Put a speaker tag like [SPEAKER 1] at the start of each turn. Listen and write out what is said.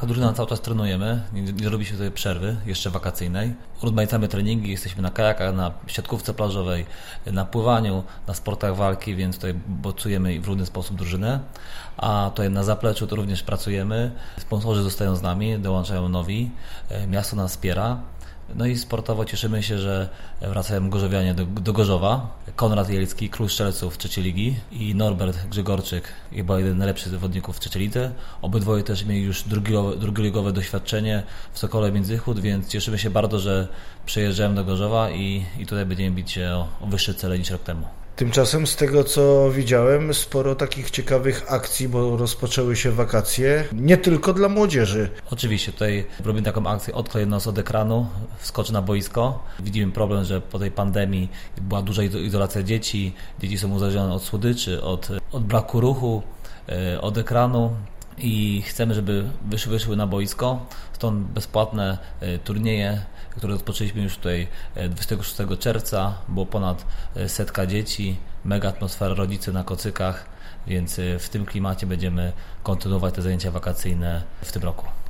[SPEAKER 1] Jako drużyna cały czas trenujemy, nie robi się tutaj przerwy, jeszcze wakacyjnej. Urozmaicamy treningi, jesteśmy na kajakach, na siatkówce plażowej, na pływaniu, na sportach walki, więc tutaj bocujemy w różny sposób drużynę. A tutaj na zapleczu to również pracujemy. Sponsorzy zostają z nami, dołączają nowi, miasto nas wspiera. No i sportowo cieszymy się, że wracają gorzowianie do Gorzowa. Konrad Jelski, król strzelców trzeciej ligi i Norbert Grzegorczyk, chyba jeden z najlepszych zawodników w trzeciej lidze. Obydwoje też mieli już drugioligowe doświadczenie w Sokole Międzychód, więc cieszymy się bardzo, że przyjeżdżają do Gorzowa i tutaj będziemy bić się o wyższe cele niż rok temu.
[SPEAKER 2] Tymczasem z tego, co widziałem, sporo takich ciekawych akcji, bo rozpoczęły się wakacje, nie tylko dla młodzieży.
[SPEAKER 1] Oczywiście, tutaj robimy taką akcję odklej nos od ekranu, wskocz na boisko. Widzimy problem, że po tej pandemii była duża izolacja dzieci są uzależnione od słodyczy, od braku ruchu, od ekranu. I chcemy, żeby wyszły na boisko, stąd bezpłatne turnieje, które rozpoczęliśmy już tutaj 26 czerwca, było ponad 100 dzieci, mega atmosfera, rodzice na kocykach, więc w tym klimacie będziemy kontynuować te zajęcia wakacyjne w tym roku.